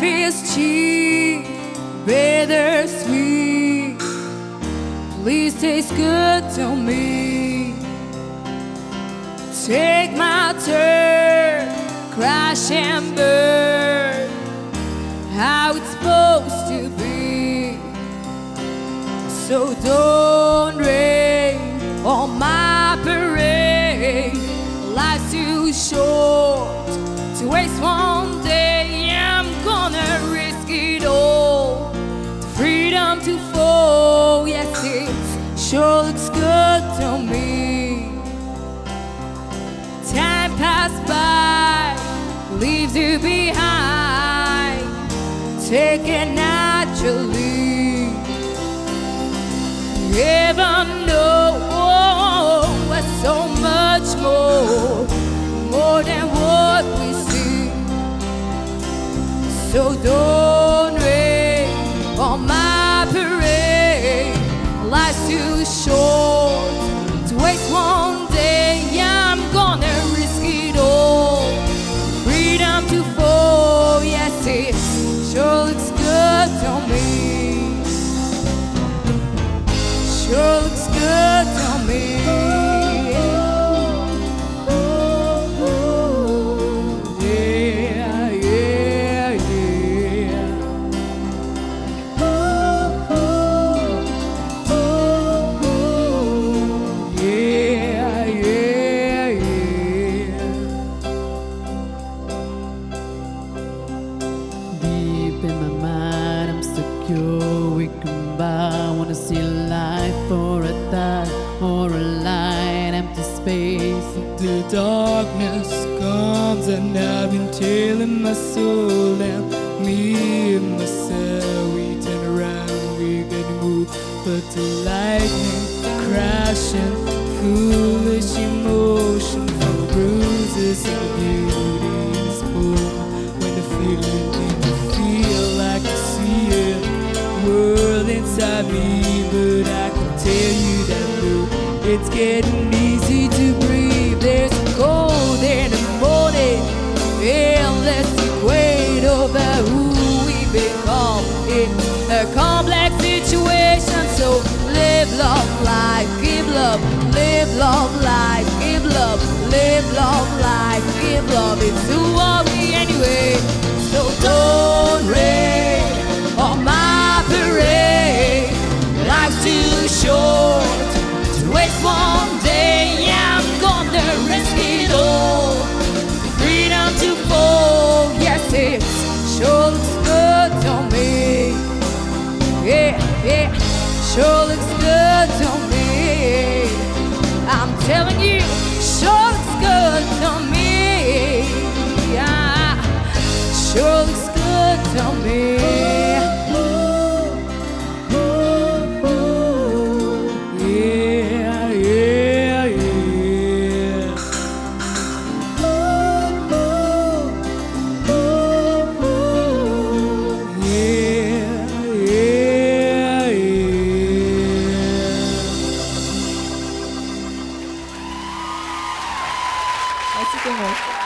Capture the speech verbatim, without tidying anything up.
Life is cheap, bittersweet. Please taste good to me. Take my turn, crash and burn, how it's supposed to be. So don't rain on my parade. Life's too short to waste one day. I'm gonna risk it all, the freedom to fall. Yes, it sure looks good to me. Time passed by, leaves you behind. Take it naturally. Heaven knows so much more, more than what we see. So don't rain on my parade. Life's too short to waste one day. I'm gonna risk it all, freedom to fall. Yes, it sure looks good to me. Sure looks good to me. We can buy, wanna see life or a thought or a light, empty space. The darkness comes and I've been telling my soul and me and myself, we turn around, we get moved. But the lightning crashing, foolish emotion from bruises and beauty's full. When the feeling didn't feel like to see it world inside me, but I can tell you that blue, it's getting easy to breathe. There's a cold in the morning, endless equate over who we become. It's a complex situation, so live, love, life, give love. Live, love, life, give love. Live, love, life, give love. It's who are we anyway? So don't rain on my parade. Life's too short to waste one day. I'm gonna risk it all, freedom to fall. Yes, it sure looks good to me. Yeah, yeah, sure looks good to me. I'm telling you, sure looks good to me. Yeah, sure looks good to me. Merci tout le monde.